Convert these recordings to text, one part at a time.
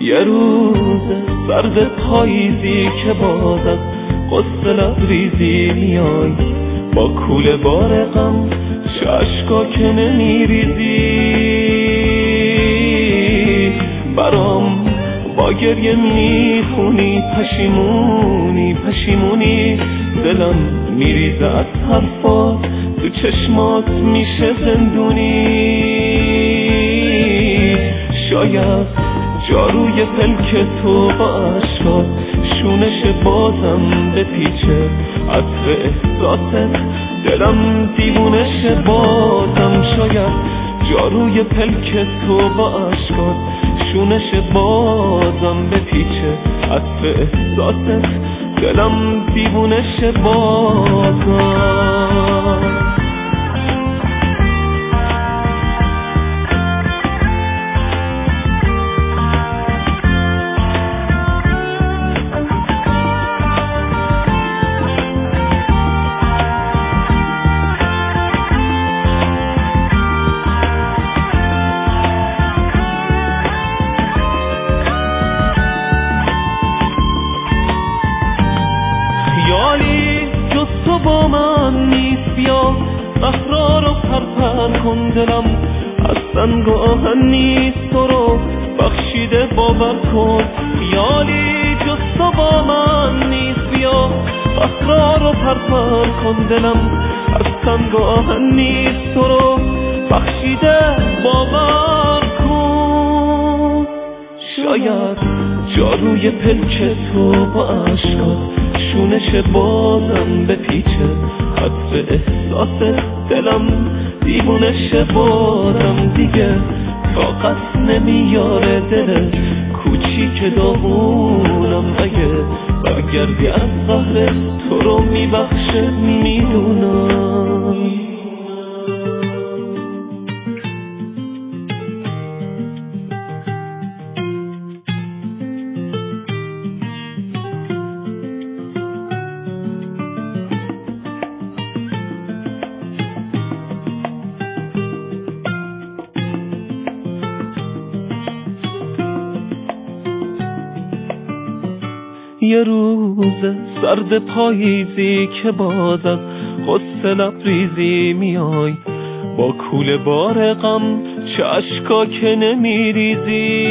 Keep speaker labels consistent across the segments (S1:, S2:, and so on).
S1: یه روز سرد پاییزی که باز از قصه لبریزی میای، با کوله بار غم چه اشکا که نمیریزی، برام با گریه میخونی پشیمونی پشیمونی، دلم میریزه از حرفات، تو چشمات میشه زندونی. شاید جاروی پلک تو با عشقات شونش بازم بپیچه، عطر احساست دلم دیوونش بازم. شاید جاروی پلک تو با عشقات شونش بازم بپیچه، عطر احساست دلم دیوونش بازم. تو با من نیست یا صحرا رو پرپر کن، دلم از سنگ و آهن نیست، تو رو بخشیده باور کن. خیالی جز تو با من نیست یا صحرا رو پرپر کن، دلم از سنگ و آهن نیست، تو رو بخشیده باور کن. شاید جاروی پلک تو با عشقات شونش بازم بپیچه، عطر احساست دلم دیوونش بازم. دیگه طاقت نمیاره دل کوچیک داغونم، اگه برگردی از قهر تو رو میبخشه میدونم. یه روز سرد پاییزی که باز از قصه لبریزی میای، با کوله بار غم چه اشکا که نمیریزی،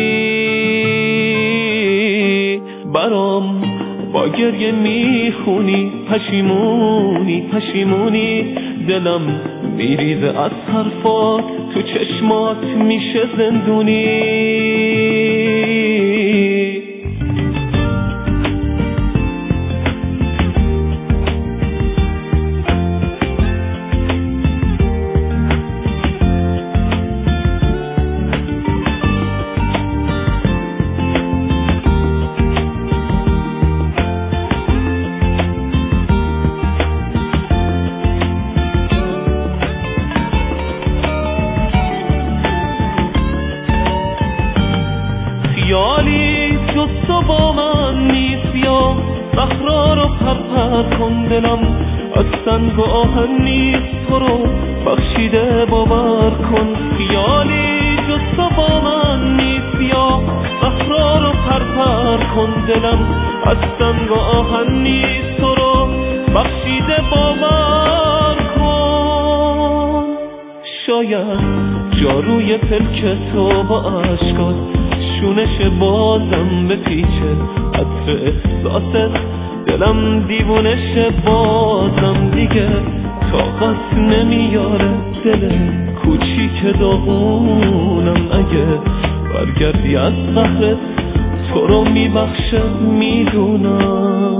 S1: برام با گریه میخونی پشیمونی پشیمونی، دلم میریزه از حرفات، تو چشمات میشه زندونی. خیالی جز تو با من نیست یا صحرا رو پرپر کن، دلم از سنگ و آهن نیست، تو رو بخشیده باور کن. خیالی جز تو با من نیست یا صحرا رو پرپر کن، دلم از سنگ و آهن نیست، تو رو بخشیده باور کن. شاید جاروی پلک تو با عشقات شونش بازم بپیچه، عطر احساست دلم دیوونش بازم. دیگه طاقت نمیاره دل کوچیک داغونم، اگه برگردی از قهرت تو رو میبخشه میدونم.